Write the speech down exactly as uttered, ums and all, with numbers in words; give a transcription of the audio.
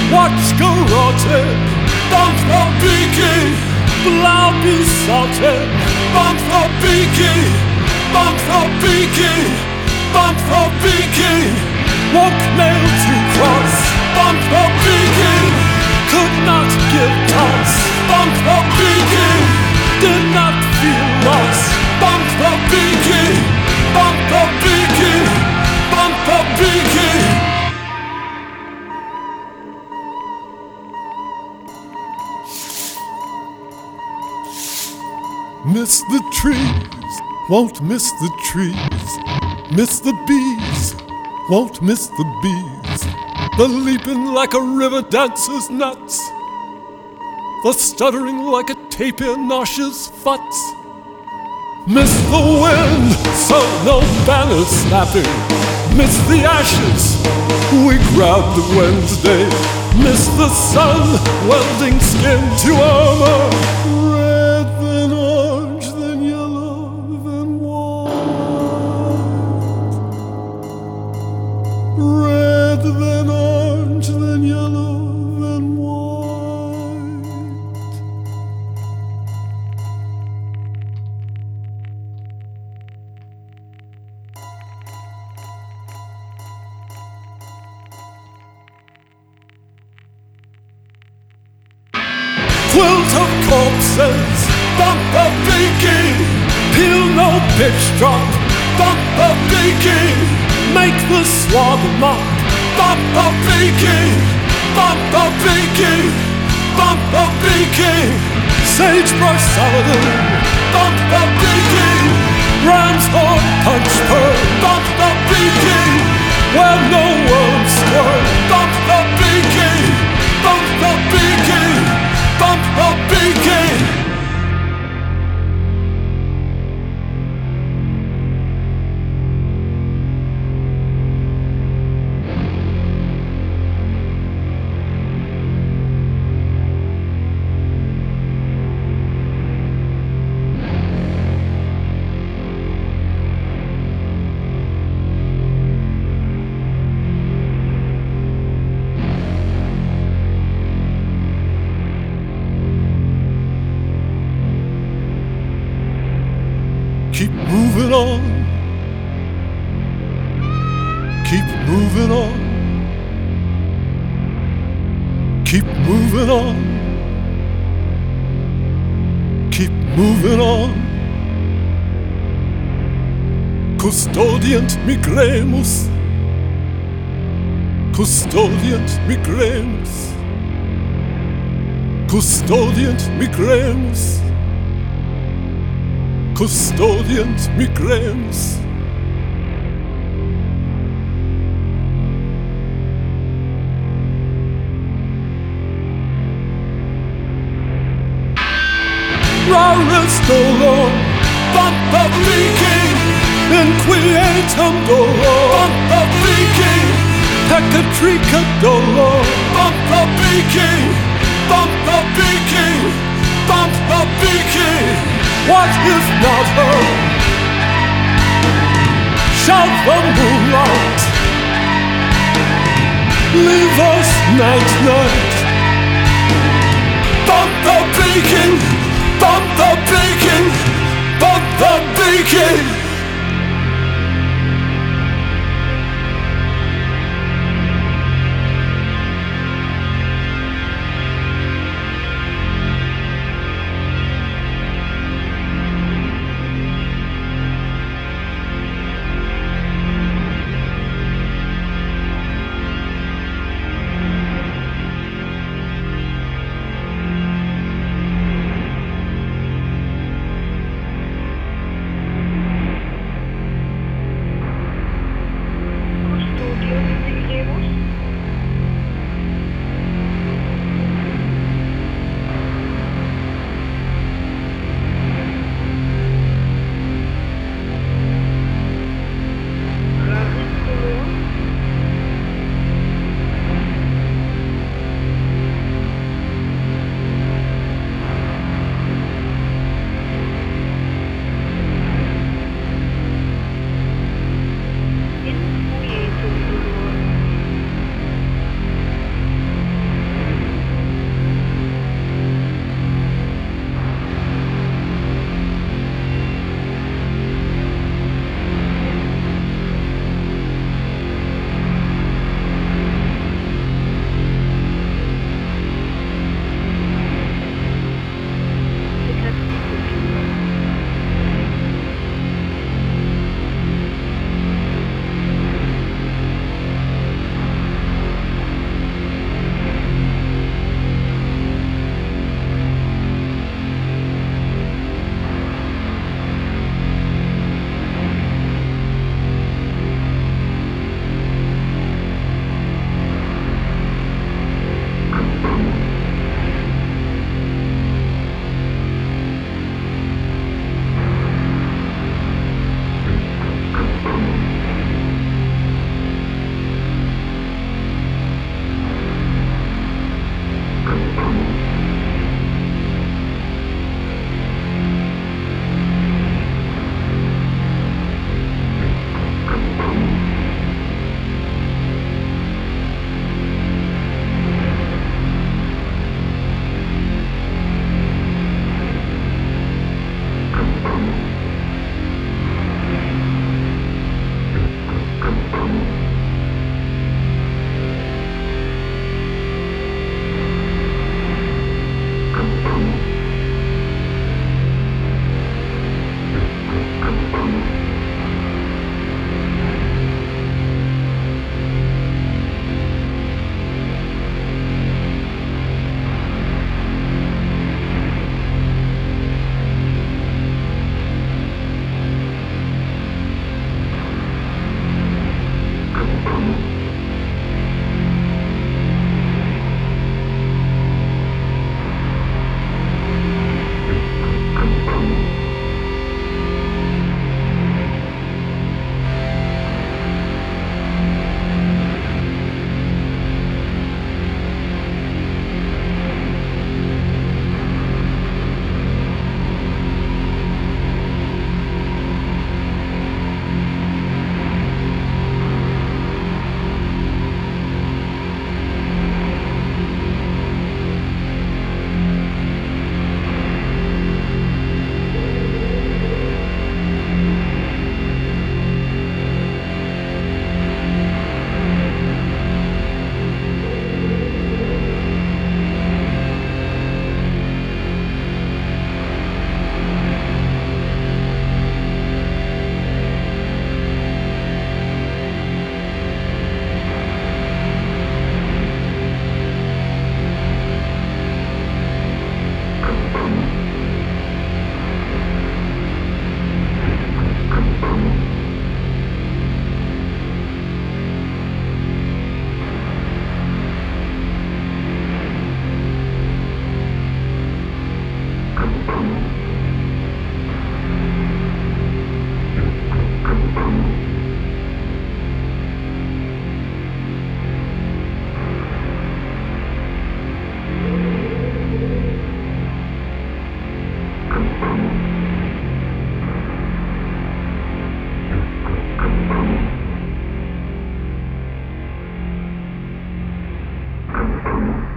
Watch garroted, bump the beaky, blow be salted, bump the beaky, bump the beaky, bump the beaky, walk nail to cross, bump the beaky, could not give toss, bump the beaky, did not feel loss, bump the beaky, bump the beaky, bump the beaky. Miss the trees, won't miss the trees. Miss the bees, won't miss the bees. The leaping like a river dancer's nuts. The stuttering like a tapir nauseous futs. Miss the wind, so no banners snapping. Miss the ashes, we grabbed Wednesday. Miss the sun, welding skin to armor. Red then orange, then yellow, then white. Red then orange, then yellow, then white. Quilt of corpses, bump the beaky, peel no pitch drop, bump the beaky, make the swab mock, bump the beaky, bump the beaky, bump the beaky, sagebrush saladin, bump the beaky, ram's horn punch pearl, bump the beaky, where no worms squirm, bump the beaky, bump the beaky, bump the beaky. Keep moving on. Keep moving on. Keep moving on. Keep moving on. Custodient migremus. Custodient migremus. Custodient migremus. Custodient migremus. Raris dolor, bump the beaky, inquietum dolor, bump the beaky, hecatrica dolor, bump the beaky, bump the beaky, bump the beaky. What if not her? Shout the moonlight, leave us night night. Bump the beacon, bump the beacon, bump the beacon. Thank you.